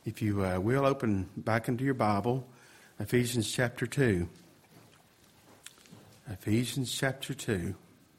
If you will, open back into your Bible, Ephesians chapter 2. Ephesians chapter 2.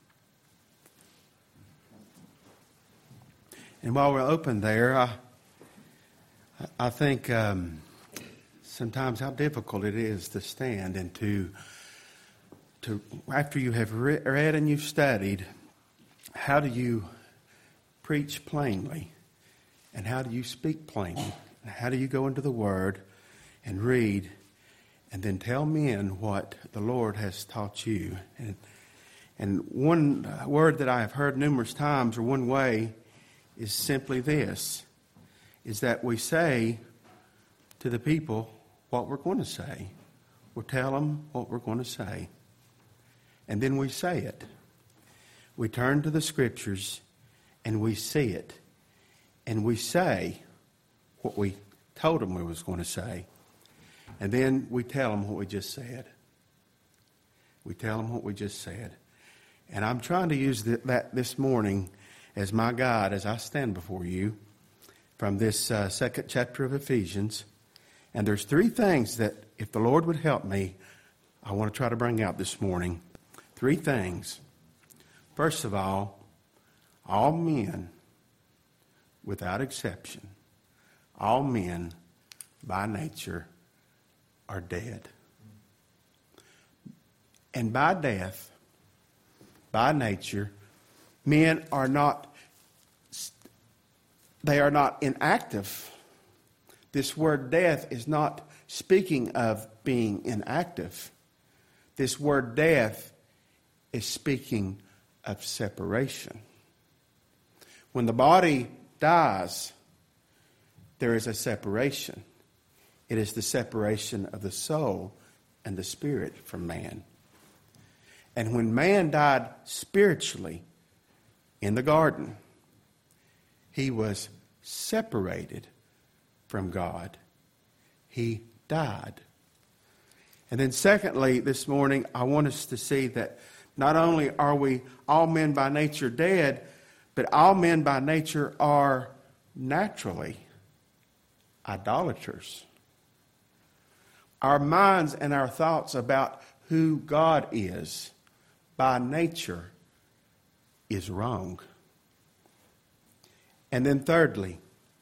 And while we're open there, I think sometimes how difficult it is to stand and to after you have read and you've studied, how do you preach plainly? And how do you speak plainly? And how do you go into the Word and read and then tell men what the Lord has taught you? And one word that I have heard numerous times, or one way, is simply this, is that we say to the people what we're going to say. We'll tell them what we're going to say. And then we say it. We turn to the Scriptures and we see it. And we say what we told them we was going to say. And then we tell them what we just said. We tell them what we just said. And I'm trying to use that this morning as my guide as I stand before you from this second chapter of Ephesians. And there's three things that, if the Lord would help me, I want to try to bring out this morning. Three things. First of all men, without exception, all men by nature are dead. And by death, by nature, men are not, they are not inactive. This word death is not speaking of being inactive. This word death is speaking of separation. When the body dies, there is a separation. It is the separation of the soul and the spirit from man. And when man died spiritually in the garden, he was separated from God. He died. And then secondly, this morning, I want us to see that not only are we all men by nature dead, but all men by nature are naturally idolaters. Our minds and our thoughts about who God is by nature is wrong. And then thirdly,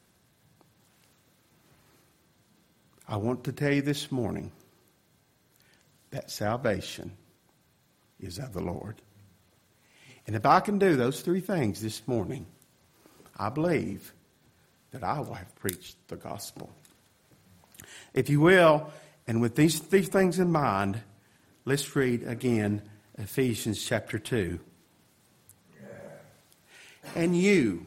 I want to tell you this morning that salvation is of the Lord. And if I can do those three things this morning, I believe that I will have preached the gospel. If you will, and with these three things in mind, let's read again Ephesians chapter 2. And you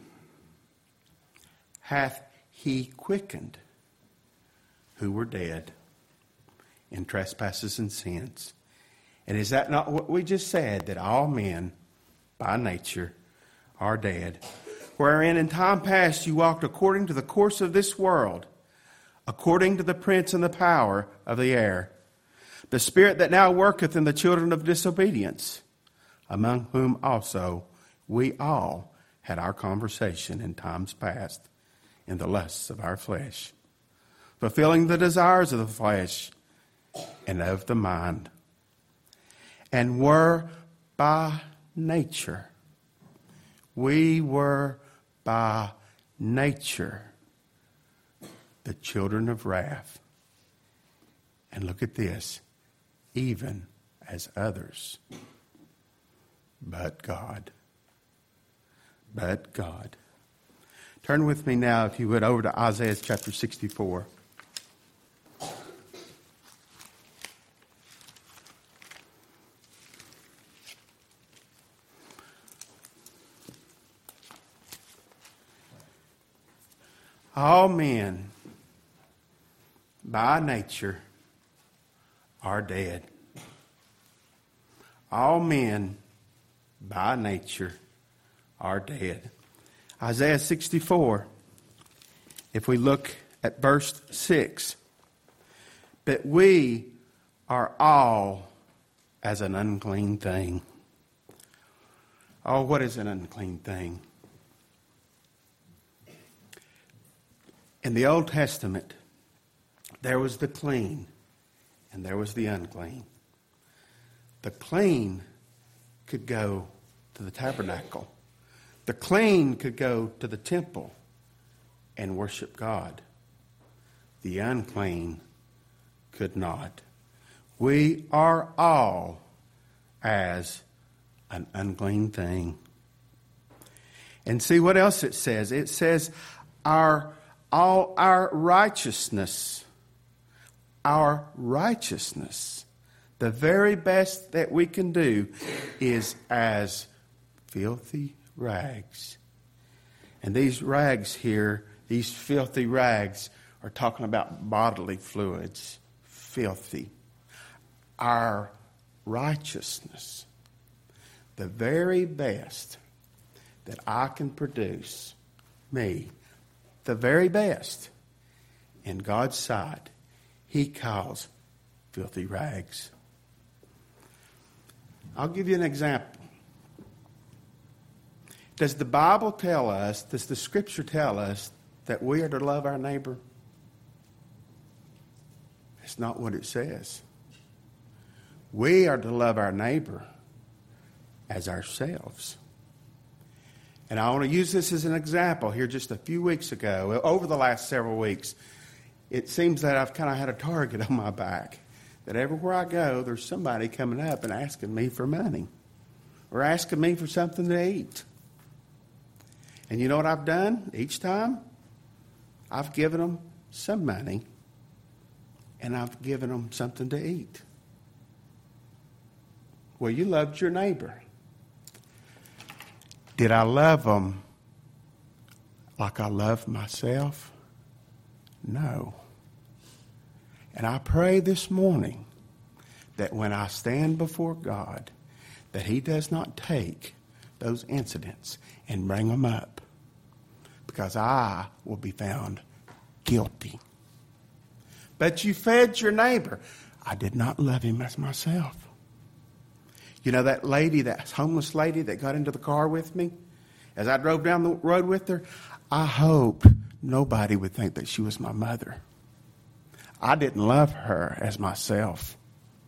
hath he quickened who were dead in trespasses and sins. And is that not what we just said, that all men by nature are dead? Wherein in time past you walked according to the course of this world, according to the prince and the power of the air, the spirit that now worketh in the children of disobedience, among whom also we all had our conversation in times past in the lusts of our flesh, fulfilling the desires of the flesh and of the mind, and were by nature, we were by nature the children of wrath. And look at this, even as others. But God. But God. Turn with me now, if you would, over to Isaiah chapter 64. All men by nature are dead. All men by nature are dead. Isaiah 64, if we look at verse 6, but we are all as an unclean thing. Oh, what is an unclean thing? In the Old Testament, there was the clean and there was the unclean. The clean could go to the tabernacle. The clean could go to the temple and worship God. The unclean could not. We are all as an unclean thing. And see what else it says. It says all our righteousness, the very best that we can do is as filthy rags. And these rags here, these filthy rags, are talking about bodily fluids. Filthy. Our righteousness, the very best that I can produce, me, the very best, in God's sight, He calls filthy rags. I'll give you an example. Does the Bible tell us, does the Scripture tell us that we are to love our neighbor? It's not what it says. We are to love our neighbor as ourselves. And I want to use this as an example here just a few weeks ago. Over the last several weeks, it seems that I've kind of had a target on my back. That everywhere I go, there's somebody coming up and asking me for money. Or asking me for something to eat. And you know what I've done each time? I've given them some money. And I've given them something to eat. Well, you loved your neighbor. Did I love them like I love myself? No. And I pray this morning that when I stand before God, that He does not take those incidents and bring them up, because I will be found guilty. But you fed your neighbor. I did not love him as myself. You know that lady, that homeless lady that got into the car with me? As I drove down the road with her, I hoped nobody would think that she was my mother. I didn't love her as myself.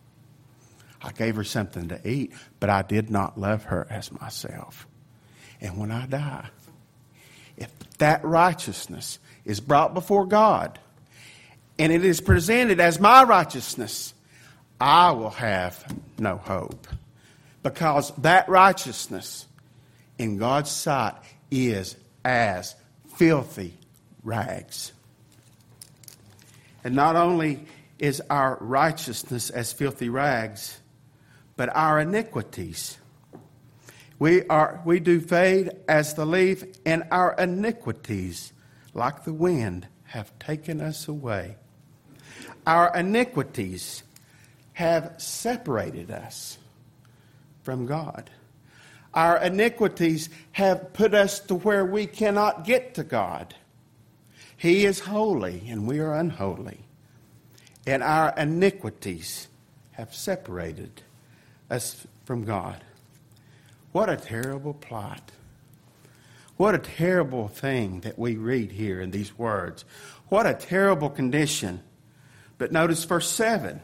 I gave her something to eat, but I did not love her as myself. And when I die, if that righteousness is brought before God, and it is presented as my righteousness, I will have no hope. Because that righteousness in God's sight is as filthy rags. And not only is our righteousness as filthy rags, but our iniquities. We do fade as the leaf, and our iniquities, like the wind, have taken us away. Our iniquities have separated us from God. Our iniquities have put us to where we cannot get to God. He is holy and we are unholy. And our iniquities have separated us from God. What a terrible plot. What a terrible thing that we read here in these words. What a terrible condition. But notice verse 7.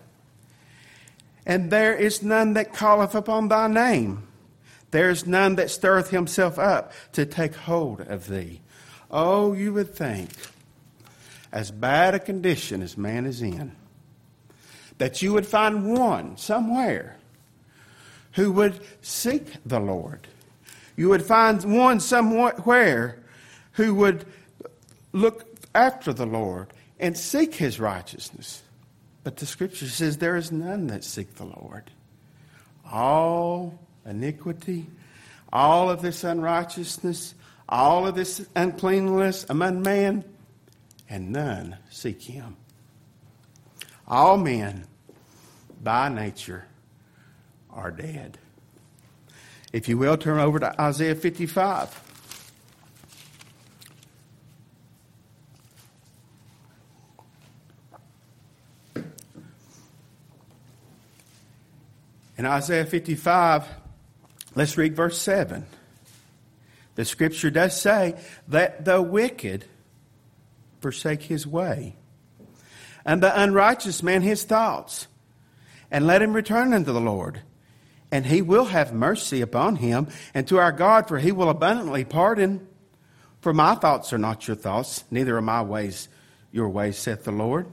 And there is none that calleth upon thy name. There is none that stirreth himself up to take hold of thee. Oh, you would think, as bad a condition as man is in, that you would find one somewhere who would seek the Lord. You would find one somewhere who would look after the Lord and seek His righteousness. But the Scripture says there is none that seek the Lord. All iniquity, all of this unrighteousness, all of this uncleanness among man, and none seek Him. All men, by nature, are dead. If you will, turn over to Isaiah 55. In Isaiah 55, let's read verse 7. The Scripture does say that the wicked forsake his way, and the unrighteous man his thoughts, and let him return unto the Lord, and he will have mercy upon him, and to our God, for he will abundantly pardon. For my thoughts are not your thoughts, neither are my ways your ways, saith the Lord.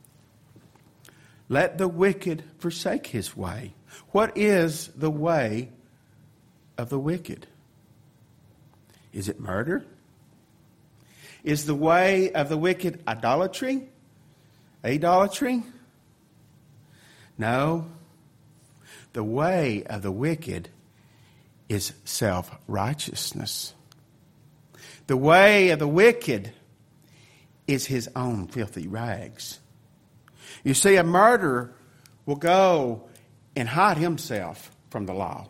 Let the wicked forsake his way. What is the way of the wicked? Is it murder? Is the way of the wicked idolatry? Idolatry? No. The way of the wicked is self-righteousness. The way of the wicked is his own filthy rags. You see, a murderer will go and hide himself from the law.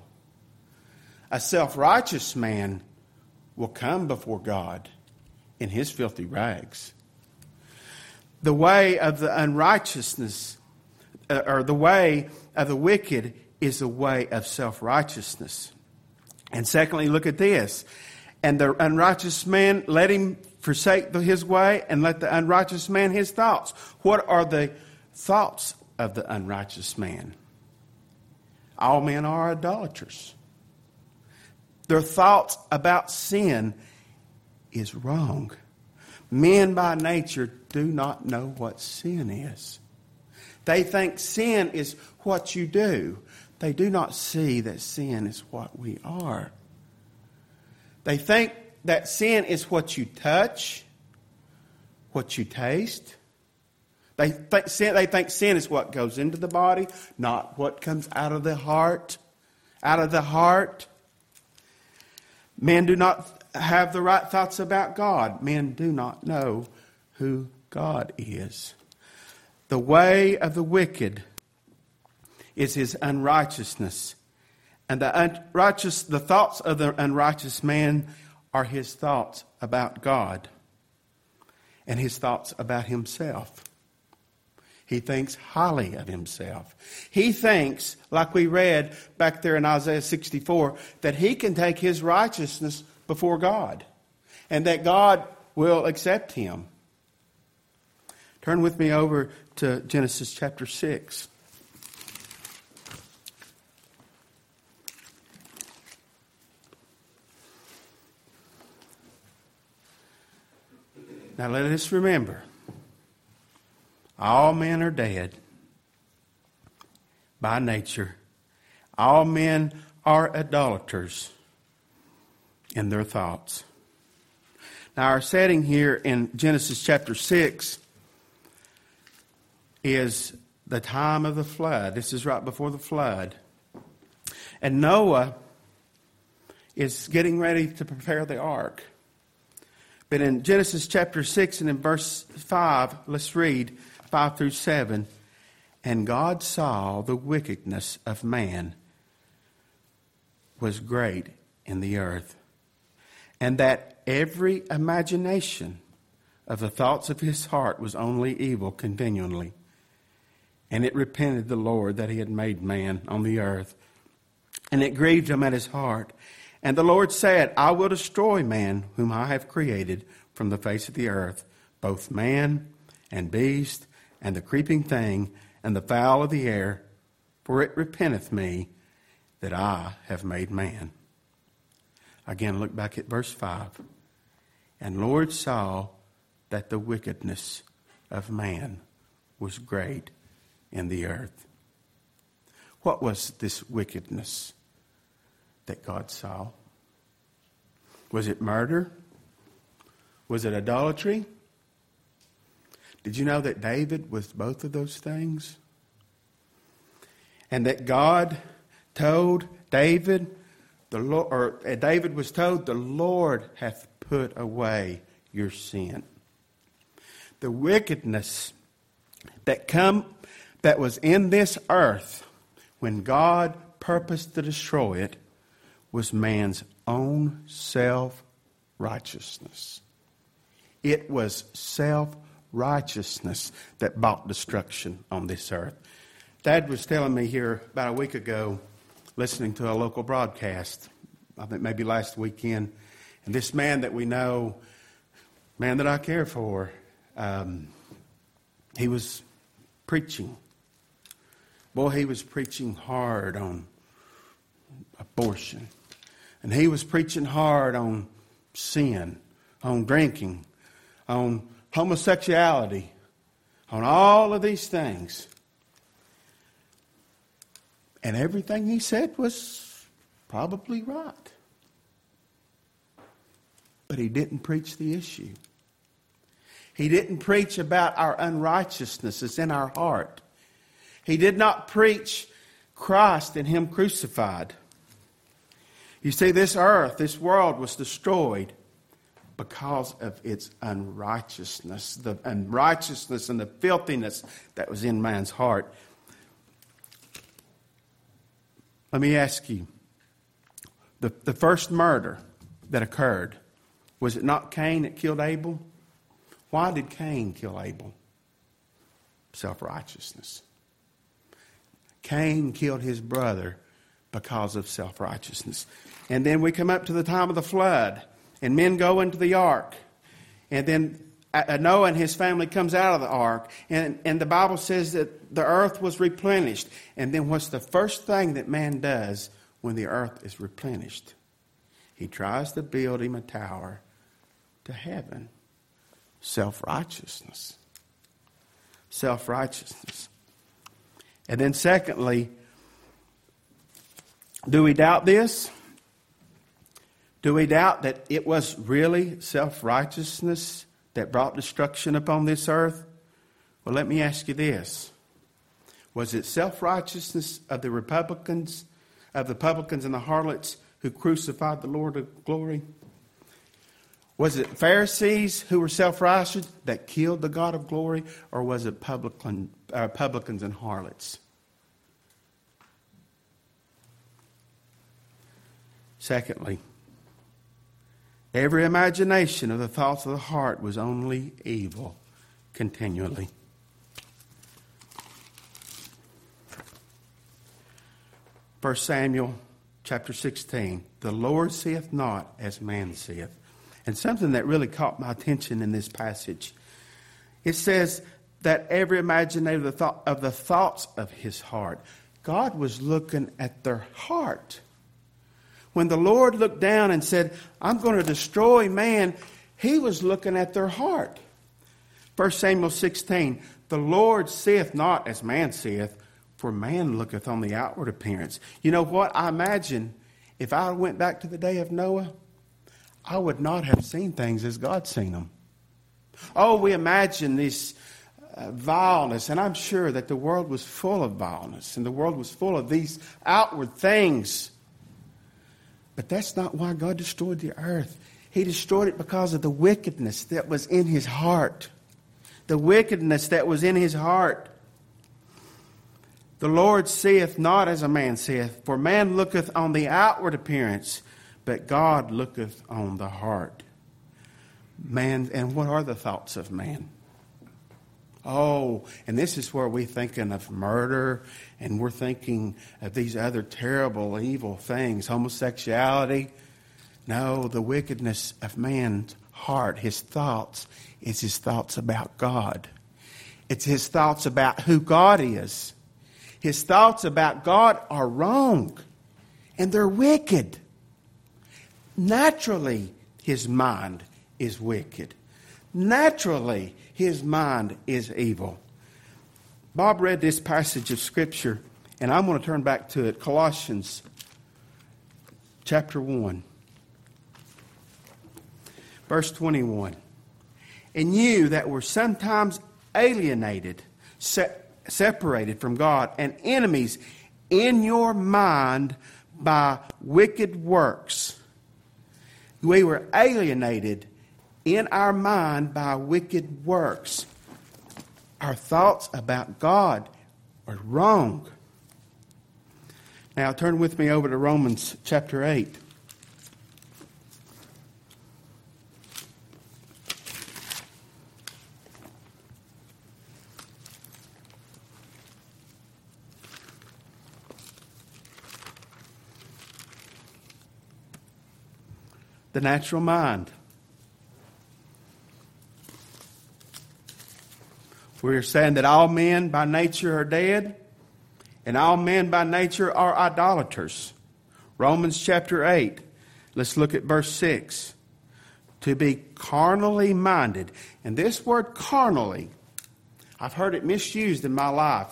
A self-righteous man will come before God in his filthy rags. The way of the unrighteousness, or the way of the wicked, is the way of self-righteousness. And secondly, look at this. And the unrighteous man, let him forsake his way, and let the unrighteous man his thoughts. What are the thoughts of the unrighteous man? All men are idolaters. Their thoughts about sin is wrong. Men by nature do not know what sin is. They think sin is what you do. They do not see that sin is what we are. They think that sin is what you touch, what you taste. They think sin is what goes into the body, not what comes out of the heart. Out of the heart. Men do not have the right thoughts about God. Men do not know who God is. The way of the wicked is his unrighteousness. And the thoughts of the unrighteous man are his thoughts about God and his thoughts about himself. He thinks highly of himself. He thinks, like we read back there in Isaiah 64, that he can take his righteousness before God and that God will accept him. Turn with me over to Genesis chapter 6. Now let us remember, all men are dead by nature. All men are idolaters in their thoughts. Now our setting here in Genesis chapter 6 is the time of the flood. This is right before the flood. And Noah is getting ready to prepare the ark. But in Genesis chapter 6 and in verse 5, let's read 5 through 7. And God saw the wickedness of man was great in the earth, and that every imagination of the thoughts of his heart was only evil continually. And it repented the Lord that he had made man on the earth, and it grieved him at his heart. And the Lord said, I will destroy man whom I have created from the face of the earth, both man and beast and the creeping thing and the fowl of the air, for it repenteth me that I have made man. Again, look back at verse 5. And Lord saw that the wickedness of man was great in the earth. What was this wickedness that God saw? Was it murder? Was it idolatry? Did you know that David was both of those things? And that God told David, David was told, the Lord hath put away your sin. The wickedness that was in this earth when God purposed to destroy it was man's own self-righteousness. It was self-righteousness that brought destruction on this earth. Dad was telling me here about a week ago, listening to a local broadcast, I think maybe last weekend, and this man that we know, man that I care for, he was preaching. Boy, he was preaching hard on abortion. And he was preaching hard on sin, on drinking, on homosexuality, on all of these things. And everything he said was probably right. But he didn't preach the issue. He didn't preach about our unrighteousness that's in our heart. He did not preach Christ and Him crucified. You see, this earth, this world was destroyed because of its unrighteousness, the unrighteousness and the filthiness that was in man's heart. Let me ask you, the first murder that occurred, was it not Cain that killed Abel? Why did Cain kill Abel? Self-righteousness. Cain killed his brother because of self-righteousness. And then we come up to the time of the flood, and men go into the ark. And then Noah and his family comes out of the ark, and the Bible says that the earth was replenished. And then what's the first thing that man does when the earth is replenished? He tries to build him a tower to heaven. Self-righteousness. Self-righteousness. And then secondly, do we doubt this? Do we doubt that it was really self-righteousness that brought destruction upon this earth? Well, let me ask you this. Was it self-righteousness of the publicans and the harlots who crucified the Lord of glory? Was it Pharisees who were self-righteous that killed the God of glory? Or was it publicans and harlots? Secondly, every imagination of the thoughts of the heart was only evil continually. 1 Samuel chapter 16, the Lord seeth not as man seeth. And something that really caught my attention in this passage, it says that every imagination of the thoughts of his heart. God was looking at their heart. When the Lord looked down and said, I'm going to destroy man, He was looking at their heart. 1 Samuel 16, the Lord seeth not as man seeth, for man looketh on the outward appearance. You know what? I imagine if I went back to the day of Noah, I would not have seen things as God seen them. Oh, we imagine this vileness, and I'm sure that the world was full of vileness, and the world was full of these outward things. But that's not why God destroyed the earth. He destroyed it because of the wickedness that was in his heart. The wickedness that was in his heart. The Lord seeth not as a man seeth, for man looketh on the outward appearance, but God looketh on the heart. Man, and what are the thoughts of man? Oh, and this is where we're thinking of murder, and we're thinking of these other terrible, evil things, homosexuality. No, the wickedness of man's heart, his thoughts, is his thoughts about God. It's his thoughts about who God is. His thoughts about God are wrong, and they're wicked. Naturally, his mind is wicked. Naturally, his mind is evil. Bob read this passage of Scripture, and I'm going to turn back to it. Colossians chapter 1, verse 21. And you that were sometimes alienated, separated from God, and enemies in your mind by wicked works. We were alienated in our mind by wicked works. Our thoughts about God are wrong. Now turn with me over to Romans chapter 8. The natural mind. We're saying that all men by nature are dead, and all men by nature are idolaters. Romans chapter 8. Let's look at verse 6. To be carnally minded. And this word carnally, I've heard it misused in my life.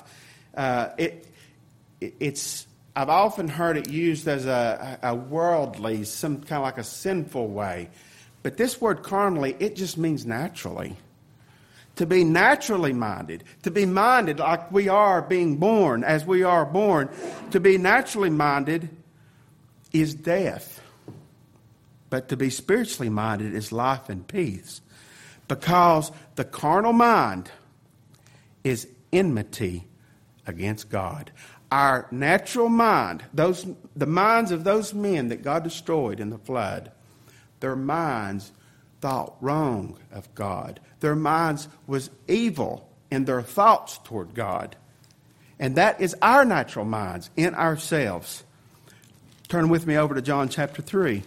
I've often heard it used as a worldly, some kind of like a sinful way. But this word carnally, it just means naturally. To be naturally minded. To be minded like we are being born, as we are born. To be naturally minded is death. But to be spiritually minded is life and peace. Because the carnal mind is enmity against God. Our natural mind, the minds of those men that God destroyed in the flood, their minds thought wrong of God. Their minds was evil in their thoughts toward God. And that is our natural minds in ourselves. Turn with me over to John chapter 3.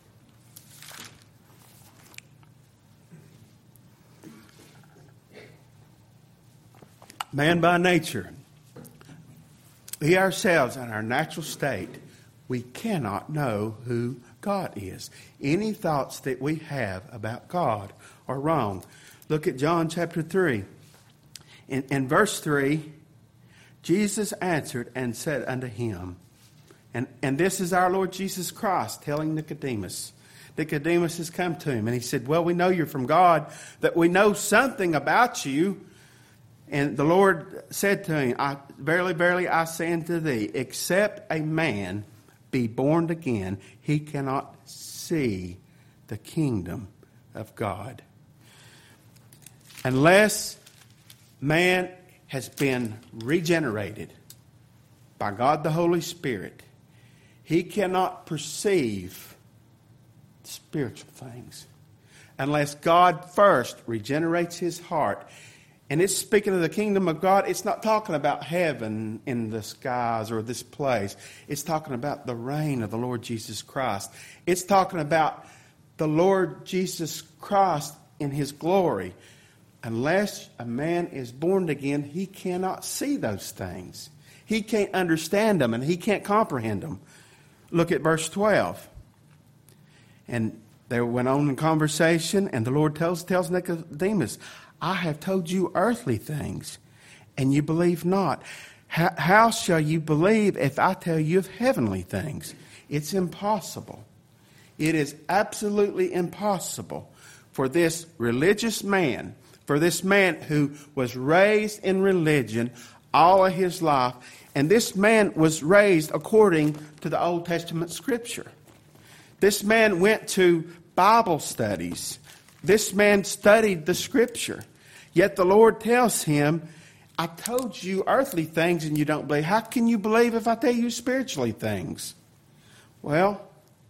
Man by nature, we ourselves in our natural state, we cannot know who God is. Any thoughts that we have about God are wrong. Look at John chapter 3. In verse 3, Jesus answered and said unto him, and this is our Lord Jesus Christ telling Nicodemus. Nicodemus has come to him and he said, well, we know you're from God, that we know something about you. And the Lord said to him, verily, verily, I say unto thee, except a man be born again, he cannot see the kingdom of God. Unless man has been regenerated by God the Holy Spirit, he cannot perceive spiritual things. Unless God first regenerates his heart. And it's speaking of the kingdom of God. It's not talking about heaven in the skies or this place. It's talking about the reign of the Lord Jesus Christ. It's talking about the Lord Jesus Christ in his glory. Unless a man is born again, he cannot see those things. He can't understand them and he can't comprehend them. Look at verse 12. And they went on in conversation, and the Lord tells Nicodemus, I have told you earthly things, and you believe not. How shall you believe if I tell you of heavenly things? It's impossible. It is absolutely impossible for this religious man, for this man who was raised in religion all of his life, and this man was raised according to the Old Testament Scripture. This man went to Bible studies. This man studied the Scripture. Yet the Lord tells him, I told you earthly things and you don't believe. How can you believe if I tell you spiritually things? Well,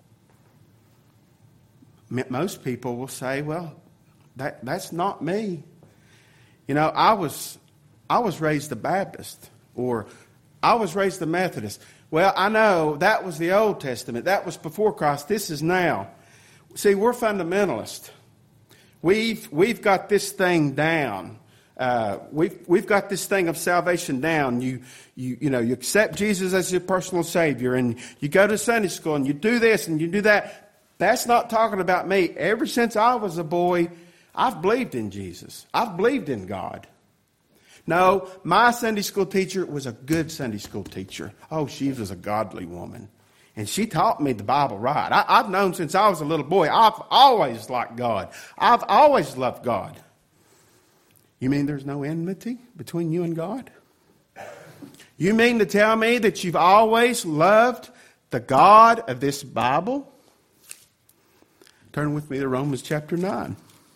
most people will say, well, that's not me. You know, I was raised a Baptist, or I was raised a Methodist. Well, I know that was the Old Testament. That was before Christ. This is now. See, we're fundamentalists. We've got this thing down. We've got this thing of salvation down. You accept Jesus as your personal Savior, and you go to Sunday school, and you do this and you do that. That's not talking about me. Ever since I was a boy, I've believed in Jesus. I've believed in God. No, my Sunday school teacher was a good Sunday school teacher. Oh, she was a godly woman. And she taught me the Bible right. I've known since I was a little boy. I've always liked God. I've always loved God. You mean there's no enmity between you and God? You mean to tell me that you've always loved the God of this Bible? Turn with me to Romans chapter 9.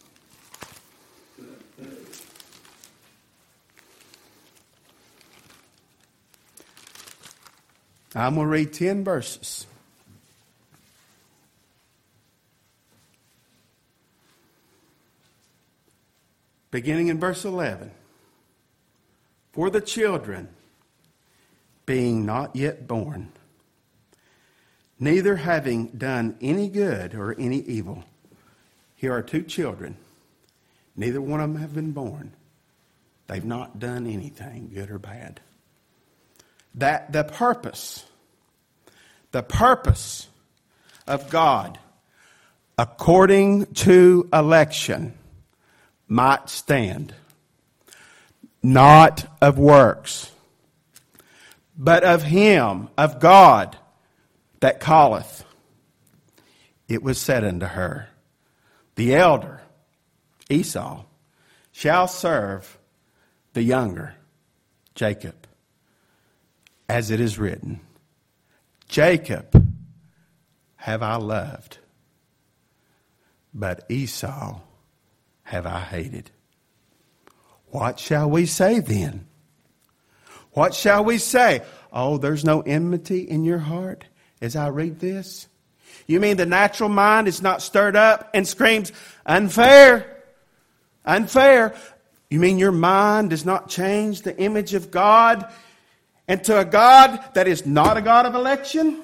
I'm going to read 10 verses. Beginning in verse 11. For the children, being not yet born, neither having done any good or any evil. Here are two children. Neither one of them have been born. They've not done anything, good or bad. That the purpose of God, according to election, might stand, not of works, but of him, of God, that calleth. It was said unto her, the elder, Esau, shall serve the younger, Jacob. As it is written, Jacob have I loved, but Esau have I hated. What shall we say then? What shall we say? Oh, there's no enmity in your heart as I read this? You mean the natural mind is not stirred up and screams, unfair, unfair? You mean your mind does not change the image of God into a God that is not a God of election?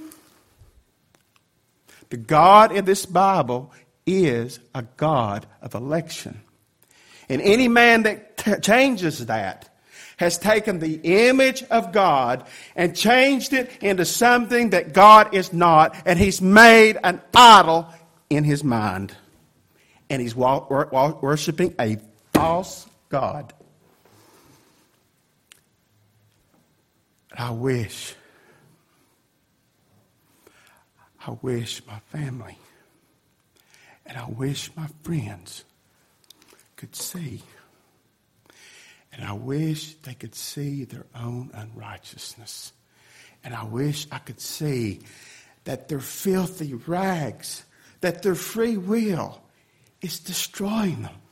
The God in this Bible is a God of election. And any man that changes that has taken the image of God and changed it into something that God is not, and he's made an idol in his mind. And he's worshiping a false God. I wish my family and I wish my friends could see. And I wish they could see their own unrighteousness. And I wish I could see that their filthy rags, that their free will is destroying them.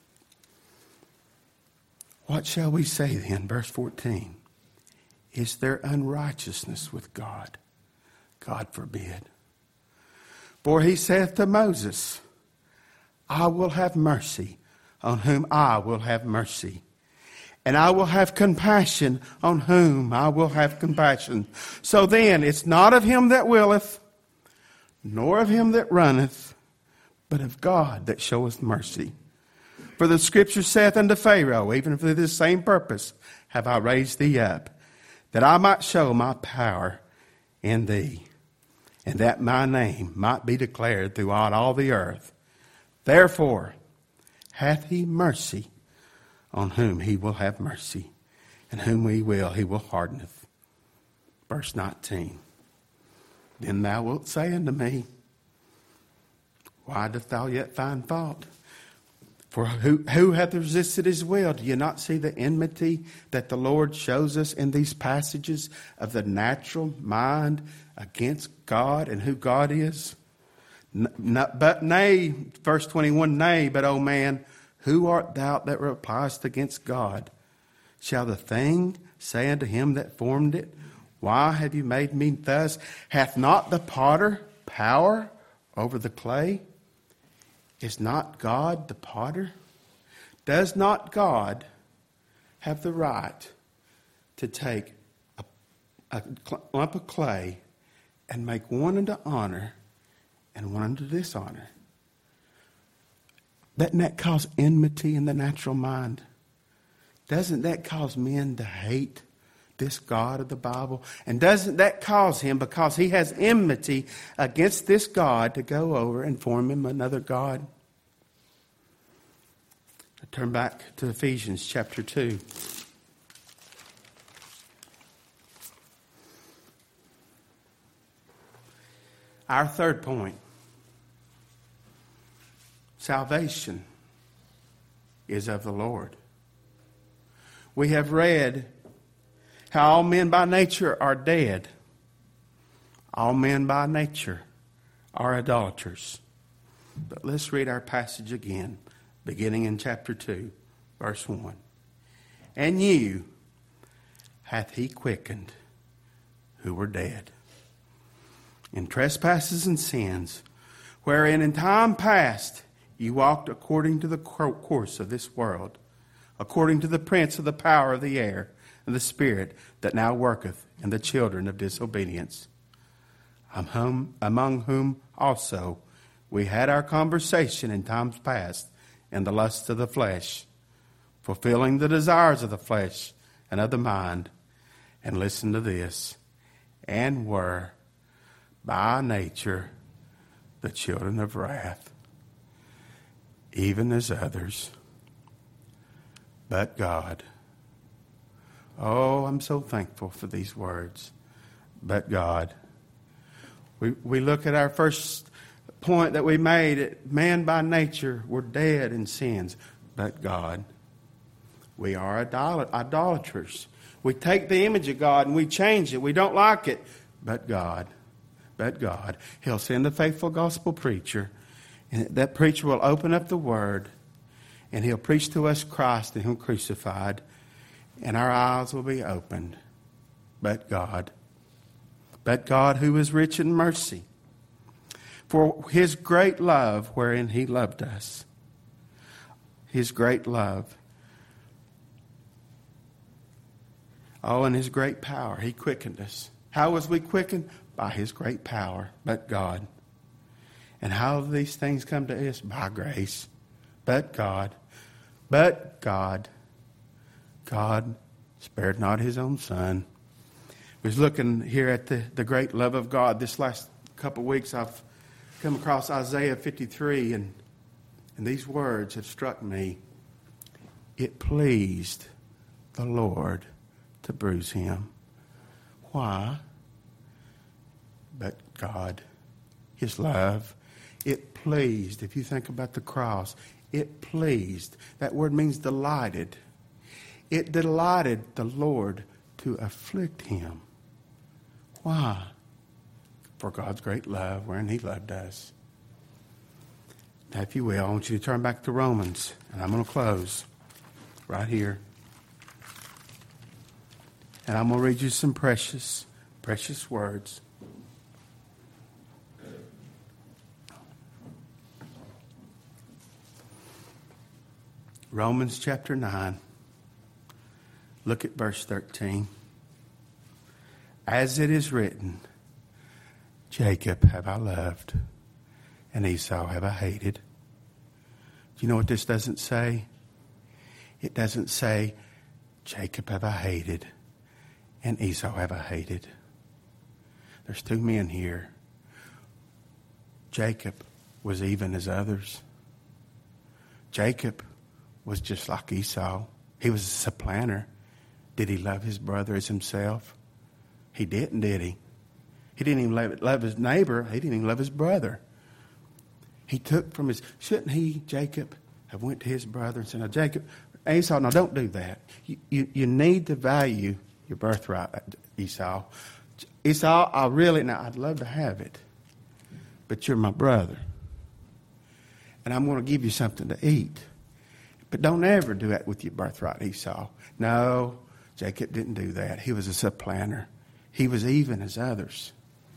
What shall we say then? Verse 14. Is there unrighteousness with God? God forbid. For he saith to Moses, I will have mercy on whom I will have mercy. And I will have compassion on whom I will have compassion. So then, it's not of him that willeth, nor of him that runneth, but of God that showeth mercy. For the scripture saith unto Pharaoh, even for this same purpose have I raised thee up, that I might show my power in thee, and that my name might be declared throughout all the earth. Therefore hath he mercy on whom he will have mercy, and whom he will hardeneth. Verse 19. Then thou wilt say unto me, why dost thou yet find fault? For who hath resisted his will? Do you not see the enmity that the Lord shows us in these passages of the natural mind against God and who God is? But nay, verse 21, nay, but O man, who art thou that repliest against God? Shall the thing say unto him that formed it, why have you made me thus? Hath not the potter power over the clay? Is not God the potter? Does not God have the right to take a lump of clay and make one unto honor and one unto dishonor? Doesn't that cause enmity in the natural mind? Doesn't that cause men to hate this God of the Bible? And doesn't that cause him, because he has enmity against this God, to go over and form him another God? I turn back to Ephesians chapter 2. Our third point. Salvation is of the Lord. We have read how all men by nature are dead. All men by nature are idolaters. But let's read our passage again, beginning in chapter 2, verse 1. And you hath he quickened who were dead in trespasses and sins, wherein in time past you walked according to the course of this world, according to the prince of the power of the air, and the spirit that now worketh in the children of disobedience, among whom also we had our conversation in times past in the lusts of the flesh, fulfilling the desires of the flesh and of the mind. And listen to this. And were by nature the children of wrath, even as others. But God. Oh, I'm so thankful for these words. But God. We look at our first point that we made. Man by nature, we're dead in sins. But God. We are idolaters. We take the image of God and we change it. We don't like it. But God. But God. He'll send a faithful gospel preacher. And that preacher will open up the Word. And he'll preach to us Christ and Him crucified. And our eyes will be opened. But God. But God, who is rich in mercy, for His great love wherein He loved us. His great love. Oh, and His great power. He quickened us. How was we quickened? By His great power. But God. And how do these things come to us? By grace. But God. But God. God spared not His own Son. I was looking here at the great love of God. This last couple of weeks I've come across Isaiah 53, and these words have struck me. It pleased the Lord to bruise Him. Why? But God, His love, it pleased. If you think about the cross, it pleased. That word means delighted. It delighted the Lord to afflict Him. Why? For God's great love, wherein He loved us. Now, if you will, I want you to turn back to Romans, and I'm going to close right here. And I'm going to read you some precious, precious words. Romans chapter 9. Look at verse 13. As it is written, Jacob have I loved, and Esau have I hated. Do you know what this doesn't say? It doesn't say, Jacob have I hated, and Esau have I hated. There's two men here. Jacob was even as others. Jacob was just like Esau. He was a supplanter. Did he love his brother as himself? He didn't, did he? He didn't even love his neighbor. He didn't even love his brother. He took from his... Shouldn't he, Jacob, have went to his brother and said, now, Jacob, Esau, no, don't do that. You need to value your birthright, Esau. Esau, I'd love to have it, but you're my brother. And I'm going to give you something to eat. But don't ever do that with your birthright, Esau. No, Jacob didn't do that. He was a supplanter. He was even as others.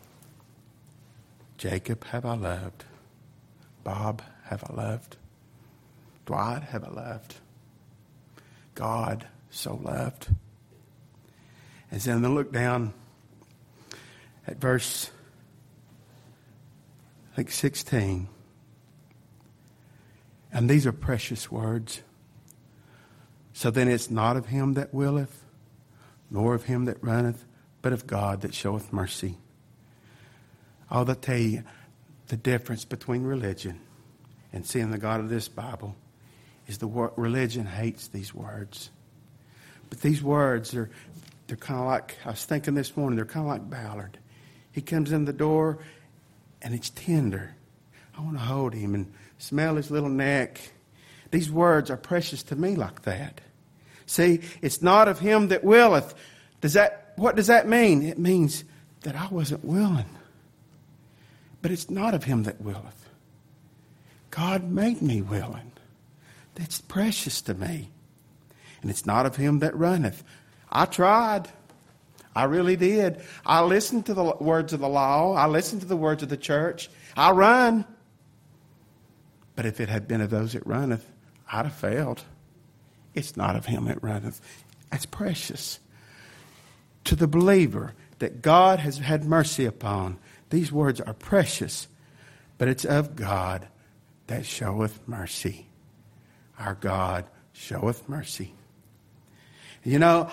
Jacob have I loved. Bob have I loved. Dwight have I loved. God so loved. And then look down at verse, 16. And these are precious words. So then it's not of him that willeth, nor of him that runneth, but of God that showeth mercy. I'll tell you the difference between religion and seeing the God of this Bible is religion hates these words. But they're kind of like, I was thinking this morning, they're kind of like Ballard. He comes in the door and it's tender. I want to hold him and smell his little neck. These words are precious to me like that. See, it's not of him that willeth. What does that mean? It means that I wasn't willing. But it's not of him that willeth. God made me willing. That's precious to me. And it's not of him that runneth. I tried. I really did. I listened to the words of the law. I listened to the words of the church. I run. But if it had been of those that runneth, I'd have failed. It's not of him that runneth. That's precious. To the believer that God has had mercy upon, these words are precious, but it's of God that showeth mercy. Our God showeth mercy. You know,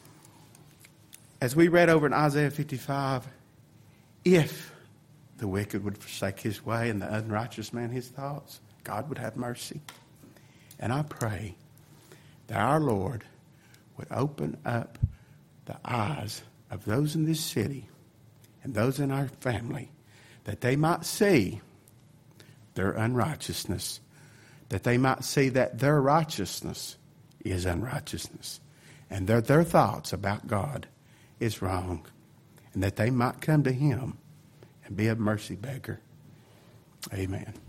as we read over in Isaiah 55, if the wicked would forsake his way and the unrighteous man his thoughts, God would have mercy. And I pray that our Lord would open up the eyes of those in this city and those in our family, that they might see their unrighteousness, that they might see that their righteousness is unrighteousness, and that their thoughts about God is wrong, and that they might come to him and be a mercy beggar. Amen.